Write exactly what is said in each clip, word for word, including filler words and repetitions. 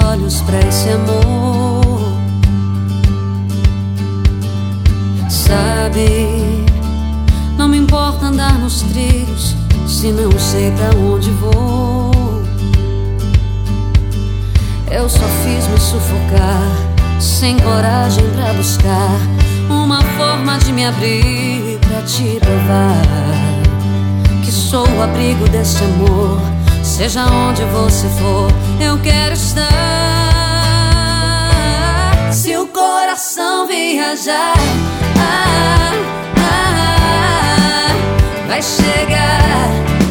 olhos pra esse amor. Sabe, não me importa andar nos trilhos se não sei pra onde vou. Eu só fiz me sufocar, sem coragem pra buscar uma forma de me abrir pra te provar que sou o abrigo desse amor. Seja onde você for, eu quero estar. Se o coração viajar, ah, ah, vai chegar.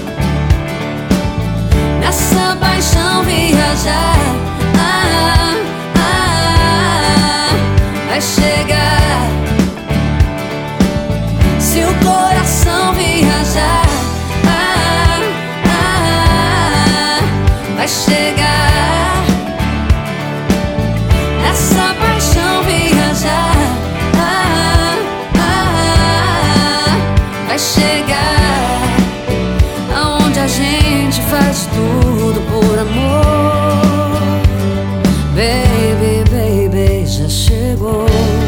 Nessa paixão viajar, ah, ah, vai chegar. Se o coração viajar, ah, ah, vai chegar. Nessa paixão viajar, ah, ah, vai chegar. Aonde a gente faz tudo por amor. Baby, baby, já chegou.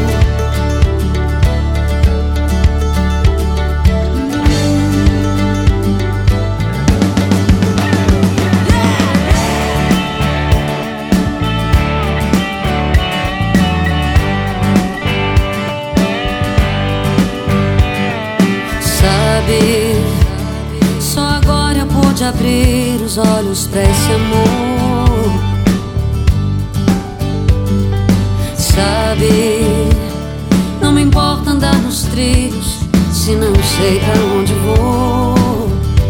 Sabe, só agora eu pude abrir os olhos pra esse amor. Sabe, não me importa andar nos trilhos se não sei pra onde vou.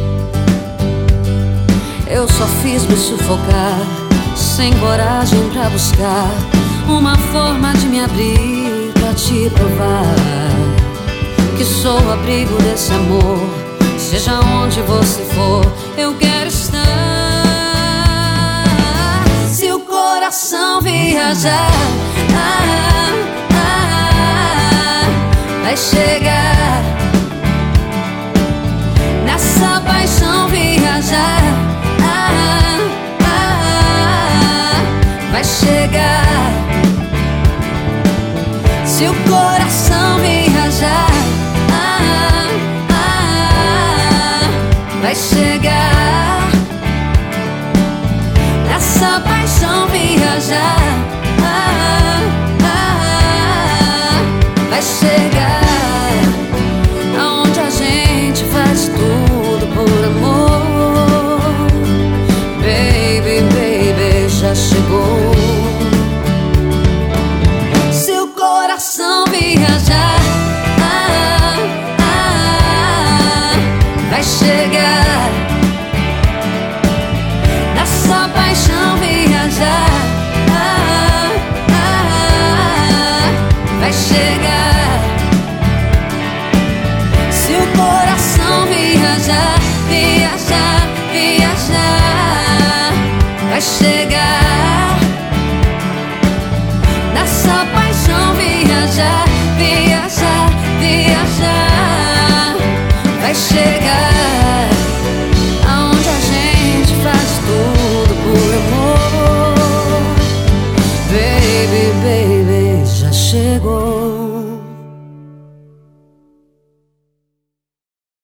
Eu só fiz me sufocar, sem coragem pra buscar uma forma de me abrir pra te provar que sou o abrigo desse amor. Seja onde você for, eu quero estar. Se o coração viajar, ah, ah, vai chegar. Nessa paixão viajar, ah, ah, vai chegar. Se o coração viajar, ah, ah, vai chegar. Nessa paixão viajar, ah, ah, vai chegar. Aonde a gente faz tudo por amor. Baby, baby, já chegou. Se o coração viajar, ah, ah, vai chegar. Nessa paixão viajar, ah, ah, vai chegar. Se o coração viajar, viajar, viajar, vai chegar. Nessa paixão viajar, viajar, viajar, vai chegar. Aonde a gente faz tudo por amor. Baby, baby, já chegou.